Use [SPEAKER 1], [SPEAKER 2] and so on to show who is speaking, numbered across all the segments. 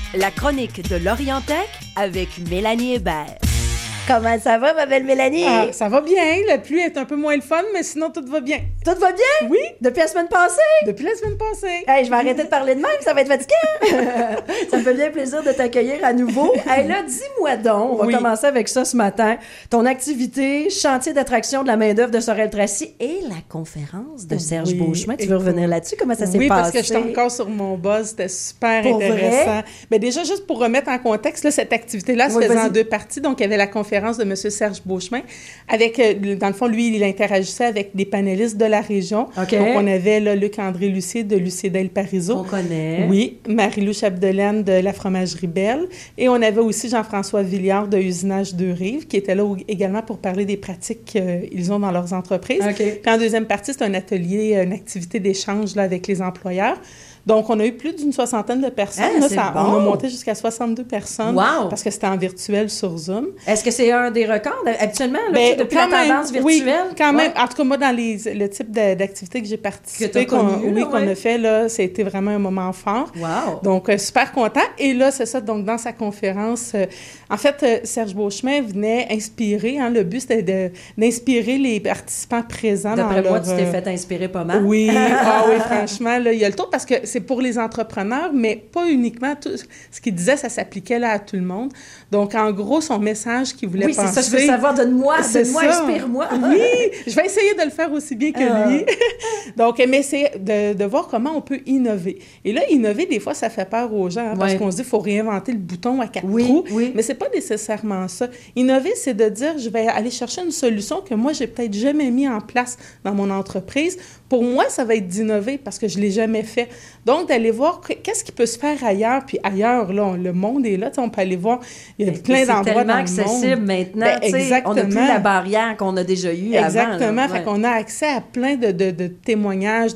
[SPEAKER 1] La chronique de l'Orientec avec Mélanie Hébert. Comment ça va, ma belle Mélanie?
[SPEAKER 2] Ah, ça va bien. La pluie est un peu moins le fun, mais sinon, tout va bien.
[SPEAKER 1] Tout va bien?
[SPEAKER 2] Oui.
[SPEAKER 1] Depuis la semaine passée?
[SPEAKER 2] Depuis la semaine passée.
[SPEAKER 1] Hey, je vais arrêter de parler de même, ça va être fatigant. Ça me fait bien plaisir de t'accueillir à nouveau. Hey, là, dis-moi donc, on va commencer avec ça ce matin. Ton activité, chantier d'attraction de la main-d'œuvre de Sorel-Tracy et la conférence de Serge Beauchemin. Tu veux revenir là-dessus? Comment ça s'est passé?
[SPEAKER 2] Oui, parce que j'étais encore sur mon buzz. C'était super
[SPEAKER 1] pour
[SPEAKER 2] intéressant.
[SPEAKER 1] Vrai?
[SPEAKER 2] Mais déjà, juste pour remettre en contexte, là, cette activité-là se faisait en deux parties. Donc, il y avait la conférence de M. Serge Beauchemin. Avec, dans le fond, lui, il interagissait avec des panélistes de la région.
[SPEAKER 1] Okay.
[SPEAKER 2] Donc, on avait là, Luc-André Lucier de Lucédel Parizeau.
[SPEAKER 1] On connaît.
[SPEAKER 2] Oui. Marie-Lou Chapdelaine de la Fromagerie Belle. Et on avait aussi Jean-François Villiard de Usinage Deux-Rives, qui était là également pour parler des pratiques qu'ils ont dans leurs entreprises.
[SPEAKER 1] Okay.
[SPEAKER 2] Puis en deuxième partie, c'est un atelier, une activité d'échange là, avec les employeurs. Donc, on a eu plus d'une 60aine de personnes.
[SPEAKER 1] Ah,
[SPEAKER 2] là,
[SPEAKER 1] bon.
[SPEAKER 2] On a monté jusqu'à 62 personnes.
[SPEAKER 1] Wow.
[SPEAKER 2] Parce que c'était en virtuel sur Zoom.
[SPEAKER 1] Est-ce que c'est un des records? Habituellement, là, depuis la tendance virtuelle?
[SPEAKER 2] Oui, quand même. En tout cas, moi, dans le type d'activité que j'ai participé, qu'on a fait, là, c'était vraiment un moment fort.
[SPEAKER 1] Wow.
[SPEAKER 2] Donc, super content. Et là, c'est ça, donc, dans sa conférence, en fait, Serge Beauchemin venait inspirer, le but, c'était d'inspirer les participants présents.
[SPEAKER 1] D'après moi, tu t'es fait inspirer pas mal.
[SPEAKER 2] Oui, oui, franchement, là, il y a le tour, parce que c'est pour les entrepreneurs, mais pas uniquement. Tout ce qu'il disait, ça s'appliquait là à tout le monde. Donc, en gros, son message qu'il voulait passer...
[SPEAKER 1] Oui, c'est ça, je veux savoir. Donne-moi, inspire-moi.
[SPEAKER 2] Oui, je vais essayer de le faire aussi bien que lui. Donc, mais c'est de voir comment on peut innover. Et là, innover, des fois, ça fait peur aux gens, parce qu'on se dit qu'il faut réinventer le bouton à quatre trous.
[SPEAKER 1] Oui.
[SPEAKER 2] Mais c'est pas nécessairement ça. Innover, c'est de dire, je vais aller chercher une solution que moi, j'ai peut-être jamais mis en place dans mon entreprise. Pour moi, ça va être d'innover parce que je l'ai jamais fait. Donc, d'aller voir qu'est-ce qui peut se faire ailleurs. Puis ailleurs, là, le monde est là. On peut aller voir, il y a plein d'endroits dans le monde.
[SPEAKER 1] C'est tellement accessible maintenant.
[SPEAKER 2] Exactement.
[SPEAKER 1] On n'a plus la barrière qu'on a déjà eue
[SPEAKER 2] Exactement.
[SPEAKER 1] avant.
[SPEAKER 2] Fait qu'on a accès à plein de témoignages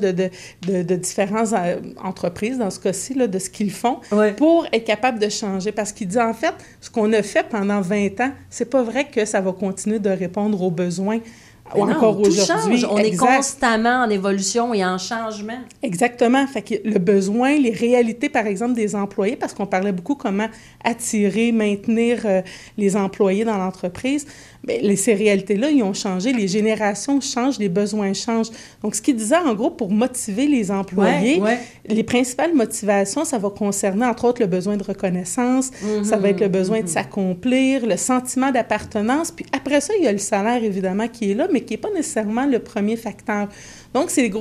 [SPEAKER 2] de différentes entreprises, dans ce cas-ci, là, de ce qu'ils font, pour être capable de changer. Parce qu'il dit, en fait, ce qu'on a fait pendant 20 ans, c'est pas vrai que ça va continuer de répondre aux besoins encore aujourd'hui.
[SPEAKER 1] On est constamment en évolution et en changement.
[SPEAKER 2] Exactement. Fait que le besoin, les réalités, par exemple, des employés, parce qu'on parlait beaucoup comment attirer, maintenir les employés dans l'entreprise, mais ces réalités-là, ils ont changé. Les générations changent, les besoins changent. Donc, ce qu'il disait, en gros, pour motiver les employés, les principales motivations, ça va concerner, entre autres, le besoin de reconnaissance, ça va être le besoin de s'accomplir, le sentiment d'appartenance. Puis après ça, il y a le salaire, évidemment, qui est là, mais qui n'est pas nécessairement le premier facteur. Donc, c'est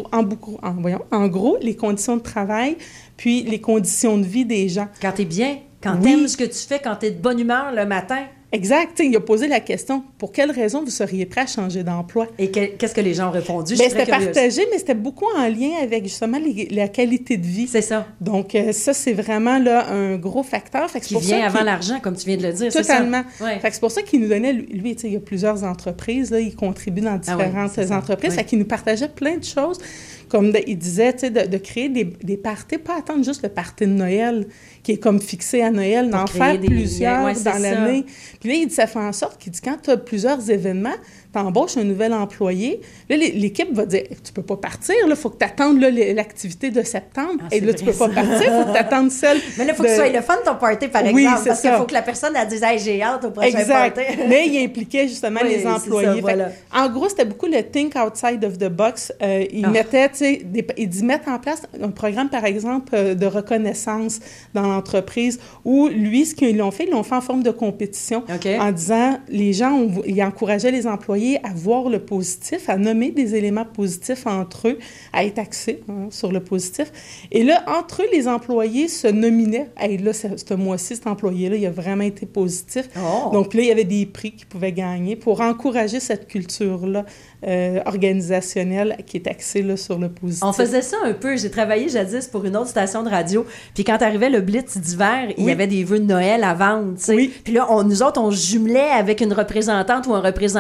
[SPEAKER 2] en gros, les conditions de travail, puis les conditions de vie des gens.
[SPEAKER 1] Quand tu es bien, quand tu aimes ce que tu fais, quand tu es de bonne humeur le matin.
[SPEAKER 2] Exact. Il a posé la question, pour quelle raison vous seriez prêt à changer d'emploi?
[SPEAKER 1] Et qu'est-ce que les gens ont répondu?
[SPEAKER 2] C'était partagé, mais c'était beaucoup en lien avec justement la qualité de vie.
[SPEAKER 1] C'est ça.
[SPEAKER 2] Donc, ça, c'est vraiment là, un gros facteur. Fait que
[SPEAKER 1] qui vient avant l'argent, comme tu viens de le dire.
[SPEAKER 2] Totalement.
[SPEAKER 1] C'est ça.
[SPEAKER 2] Fait que c'est pour ça qu'il nous donnait, lui, il y a plusieurs entreprises, là, il contribue dans différentes entreprises. Fait qu'il nous partageait plein de choses. Comme il disait, de créer des parties, pas attendre juste le party de Noël, qui est comme fixé à Noël, d'en faire plusieurs dans l'année. Puis là, il dit, ça fait en sorte qu'il dit, quand tu as plusieurs événements, tu embauches un nouvel employé, là, l'équipe va dire, tu peux pas partir, il faut que tu attendes l'activité de septembre, et là, tu peux pas partir, il faut que tu attendes celle
[SPEAKER 1] Mais là, il faut que ce soit le fun, ton party, par exemple, parce qu'il faut que la personne, elle dise, hey, j'ai hâte au prochain party.
[SPEAKER 2] Mais il impliquait justement les employés.
[SPEAKER 1] Ça,
[SPEAKER 2] en gros, c'était beaucoup le think outside of the box. Il mettait, tu sais, il dit mettre en place un programme, par exemple, de reconnaissance dans l'entreprise, où lui, ce qu'ils l'ont fait, ils l'ont fait en forme de compétition, en disant, les gens, ils encourageaient les employés à voir le positif, à nommer des éléments positifs entre eux, à être axés sur le positif. Et là, entre eux, les employés se nominaient. Hey, là, ce mois-ci, cet employé-là, il a vraiment été positif. Donc, là, il y avait des prix qu'ils pouvaient gagner pour encourager cette culture-là organisationnelle qui est axée là, sur le positif.
[SPEAKER 1] On faisait ça un peu. J'ai travaillé jadis pour une autre station de radio. Puis quand arrivait le Blitz d'hiver, il y avait des vœux de Noël à vendre, tu sais. Puis là, nous autres, on jumelait avec une représentante ou un représentant. Puis là,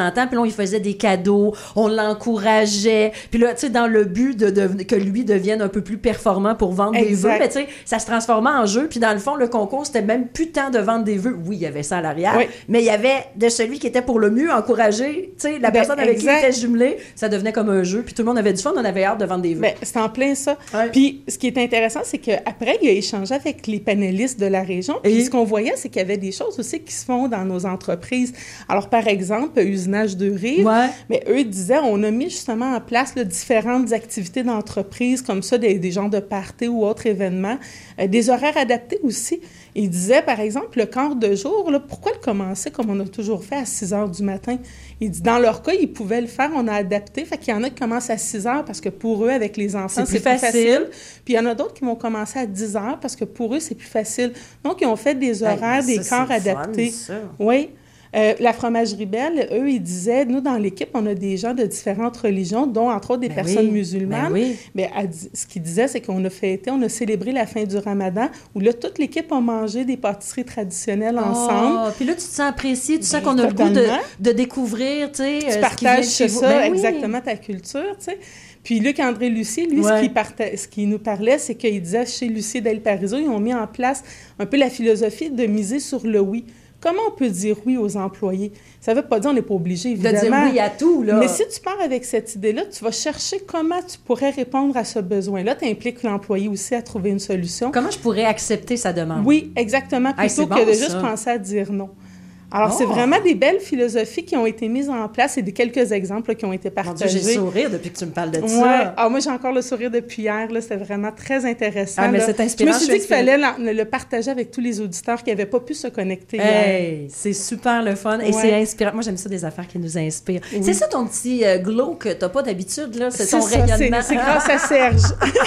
[SPEAKER 1] lui faisait des cadeaux, on l'encourageait. Puis là, tu sais, dans le but que lui devienne un peu plus performant pour vendre des vœux, mais tu sais, ça se transformait en jeu. Puis dans le fond, le concours, c'était même plus tant de vendre des vœux. Oui, il y avait ça à l'arrière, mais il y avait de celui qui était pour le mieux encourager, tu sais, la personne avec qui il était jumelé, ça devenait comme un jeu. Puis tout le monde avait du fun, on avait hâte de vendre des vœux.
[SPEAKER 2] Ben, c'est en plein ça. Puis ce qui est intéressant, c'est qu'après, il a échangé avec les panélistes de la région. Puis ce qu'on voyait, c'est qu'il y avait des choses aussi qui se font dans nos entreprises. Alors, par exemple, usinage de rire, mais eux disaient, on a mis justement en place là, différentes activités d'entreprise, comme ça, des genres de parties ou autres événements, des horaires adaptés aussi. Ils disaient, par exemple, le quart de jour, là, pourquoi le commencer comme on a toujours fait à 6 heures du matin? Il dit, dans leur cas, ils pouvaient le faire, on a adapté. Fait qu'il y en a qui commencent à 6 heures parce que pour eux, avec les enfants, c'est plus facile. Puis il y en a d'autres qui vont commencer à 10 heures parce que pour eux, c'est plus facile. Donc, ils ont fait des horaires, des quarts adaptés. Oui. La fromagerie Belle, eux, ils disaient, nous, dans l'équipe, on a des gens de différentes religions, dont, entre autres, des personnes musulmanes. Mais ce qu'ils disaient, c'est qu'on a célébré la fin du Ramadan, où là, toute l'équipe a mangé des pâtisseries traditionnelles ensemble.
[SPEAKER 1] Puis là, tu te sens apprécié, tu sens qu'on a le goût de découvrir, tu sais,
[SPEAKER 2] tu partages ça, exactement, ta culture, tu sais. Puis Luc-André Lucier, lui, ce qui nous parlait, c'est qu'il disait, chez Lucier Del Pariso, ils ont mis en place un peu la philosophie de miser sur le oui. Comment on peut dire oui aux employés? Ça ne veut pas dire qu'on n'est pas obligé, évidemment.
[SPEAKER 1] De dire oui à tout, là.
[SPEAKER 2] Mais si tu pars avec cette idée-là, tu vas chercher comment tu pourrais répondre à ce besoin-là. Tu impliques l'employé aussi à trouver une solution.
[SPEAKER 1] Comment je pourrais accepter sa demande?
[SPEAKER 2] Oui, exactement, plutôt que de juste penser à dire non. Alors, c'est vraiment des belles philosophies qui ont été mises en place et des quelques exemples là, qui ont été partagés.
[SPEAKER 1] Mon Dieu, j'ai le sourire depuis que tu me parles de ça.
[SPEAKER 2] Ah, moi, j'ai encore le sourire depuis hier. Là, c'est vraiment très intéressant.
[SPEAKER 1] Mais c'est inspirant.
[SPEAKER 2] Je me suis dit qu'il fallait le partager avec tous les auditeurs qui n'avaient pas pu se connecter hier.
[SPEAKER 1] C'est super le fun et c'est inspirant. Moi, j'aime ça, des affaires qui nous inspirent. Oui. C'est ça ton petit glow que tu n'as pas d'habitude, là? C'est ton rayonnement.
[SPEAKER 2] C'est grâce à Serge.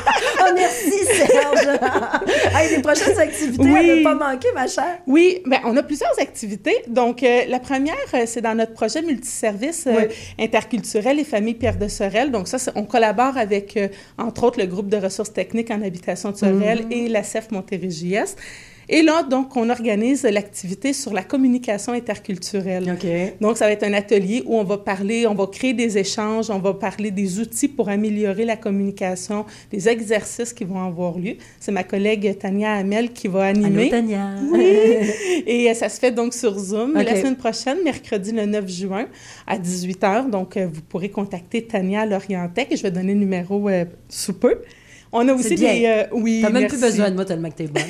[SPEAKER 1] Merci, Serge. Les prochaines activités à ne pas manquer, ma chère.
[SPEAKER 2] Oui, bien, on a plusieurs activités. Donc, la première, c'est dans notre projet multiservice interculturel et famille Pierre de Sorel. Donc, ça, on collabore avec, entre autres, le groupe de ressources techniques en habitation de Sorel et la CEF Montérégie-Est. Et là, donc, on organise l'activité sur la communication interculturelle.
[SPEAKER 1] OK.
[SPEAKER 2] Donc, ça va être un atelier où on va créer des échanges, on va parler des outils pour améliorer la communication, des exercices qui vont avoir lieu. C'est ma collègue Tania Hamel qui va animer.
[SPEAKER 1] Allô, Tania!
[SPEAKER 2] Oui! Et ça se fait donc sur Zoom. La semaine prochaine, mercredi le 9 juin, à 18h. Donc, vous pourrez contacter Tania à Lorientec et je vais donner le numéro sous peu. On a aussi des...
[SPEAKER 1] T'as même plus besoin de moi tellement que t'es bonne.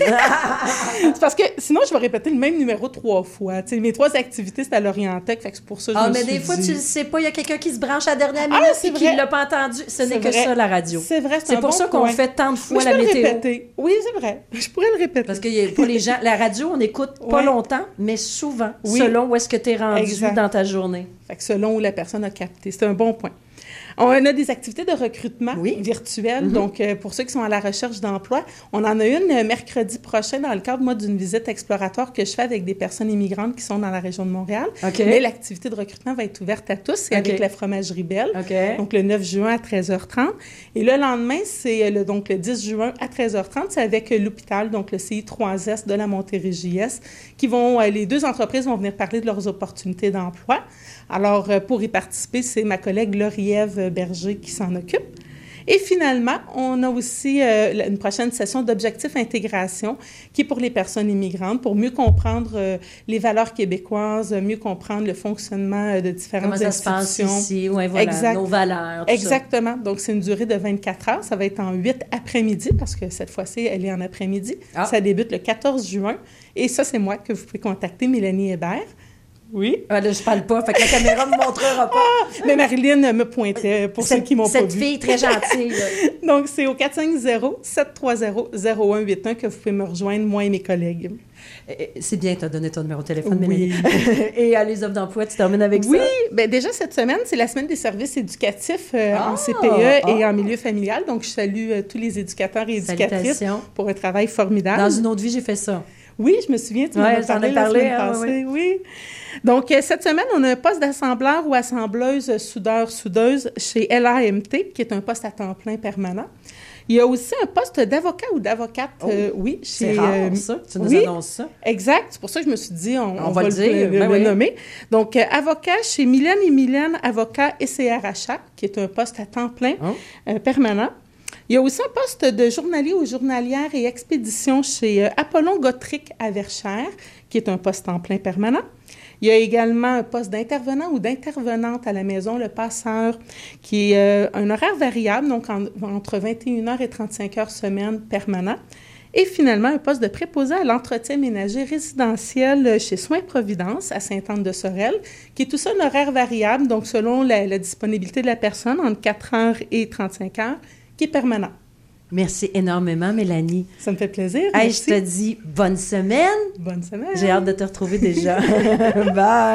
[SPEAKER 2] C'est parce que sinon, je vais répéter le même numéro 3 fois. T'sais, mes 3 activités, c'est à Lorientec, fait que c'est pour ça que je me suis
[SPEAKER 1] mais des fois, tu le sais pas, il y a quelqu'un qui se branche à la dernière minute et qui ne l'a pas entendu. Ce n'est que ça, la radio.
[SPEAKER 2] C'est vrai,
[SPEAKER 1] c'est pour ça qu'on fait tant de fois la météo.
[SPEAKER 2] Oui, c'est vrai. Je pourrais le répéter.
[SPEAKER 1] Parce que pour les gens, la radio, on n'écoute pas longtemps, mais souvent, selon où est-ce que tu es rendu dans ta journée.
[SPEAKER 2] Fait que selon où la personne a capté. C'est un bon point. On a des activités de recrutement virtuelles. Donc, pour ceux qui sont à la recherche d'emploi, on en a une mercredi prochain dans le cadre, d'une visite exploratoire que je fais avec des personnes immigrantes qui sont dans la région de Montréal. Mais l'activité de recrutement va être ouverte à tous. C'est avec la fromagerie Belle. Donc, le 9 juin à 13h30. Et le lendemain, c'est le 10 juin à 13h30. C'est avec l'hôpital, donc le CI3S de la Montérégie-Est, qui vont... les 2 entreprises vont venir parler de leurs opportunités d'emploi. Alors, pour y participer, c'est ma collègue Lauriève Berger qui s'en occupe. Et finalement, on a aussi une prochaine session d'objectifs intégration qui est pour les personnes immigrantes, pour mieux comprendre les valeurs québécoises, mieux comprendre le fonctionnement de différentes institutions.
[SPEAKER 1] Comment ça se passe ici, nos valeurs, tout
[SPEAKER 2] Exactement. Donc, c'est une durée de 24 heures. Ça va être en 8 après-midi parce que cette fois-ci, elle est en après-midi. Ça débute le 14 juin. Et ça, c'est moi que vous pouvez contacter, Mélanie Hébert. Oui.
[SPEAKER 1] Là, je parle pas, fait que la caméra me montrera pas.
[SPEAKER 2] Mais Marilyn me pointait pour ceux qui m'ont pas vu.
[SPEAKER 1] Cette fille très gentille.
[SPEAKER 2] Donc, c'est au 450-730-0181 que vous pouvez me rejoindre, moi et mes collègues.
[SPEAKER 1] C'est bien, tu as donné ton numéro de téléphone, Mélanie. Et à les offres d'emploi, tu termines avec ça?
[SPEAKER 2] Oui, bien déjà cette semaine, c'est la semaine des services éducatifs en CPE et en milieu familial. Donc, je salue tous les éducateurs et éducatrices pour un travail formidable.
[SPEAKER 1] Dans une autre vie, j'ai fait ça.
[SPEAKER 2] Oui, je me souviens, tu m'en as parlé la semaine passée. Oui. Donc, cette semaine, on a un poste d'assembleur ou assembleuse soudeur-soudeuse chez LAMT, qui est un poste à temps plein permanent. Il y a aussi un poste d'avocat ou d'avocate, oui.
[SPEAKER 1] C'est rare, ça. Tu nous annonces ça.
[SPEAKER 2] Exact. C'est pour ça que je me suis dit, on va
[SPEAKER 1] le dire,
[SPEAKER 2] le nommer. Donc, avocat chez Mylène et Mylène, avocat et CRHA, qui est un poste à temps plein permanent. Il y a aussi un poste de journalier ou journalière et expédition chez Apollon Gottrick à Verchères, qui est un poste en plein permanent. Il y a également un poste d'intervenant ou d'intervenante à la maison, le passeur, qui est un horaire variable, donc entre 21h et 35 heures semaine permanent. Et finalement, un poste de préposé à l'entretien ménager résidentiel chez Soins Providence à Sainte-Anne-de-Sorel, qui est tout ça un horaire variable, donc selon la disponibilité de la personne, entre 4 heures et 35 heures, qui est permanent.
[SPEAKER 1] Merci énormément, Mélanie.
[SPEAKER 2] Ça me fait plaisir.
[SPEAKER 1] Hey, je te dis bonne semaine.
[SPEAKER 2] Bonne semaine.
[SPEAKER 1] J'ai hâte de te retrouver déjà. Bye.